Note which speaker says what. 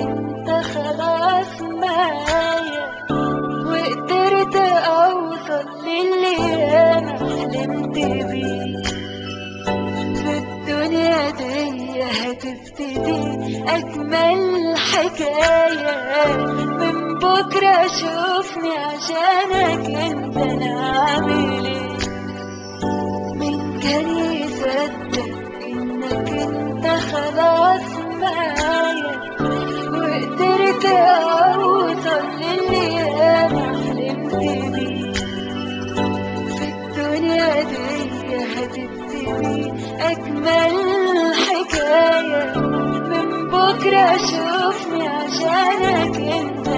Speaker 1: انت خلاص معايا، وقدرت اوصل للي انا حلمت بيه. في الدنيا دي هتبتدي اجمل حكاية، من بكرة شوفني عشانك انت انا عامل ايه. مين كان يصدق انك انت خلاص معايا، وقدرت اوصل للي انا حلمت بيه. في الدنيا دي هتبتدي اجمل حكاية، من بكرة شوفني عشانك انت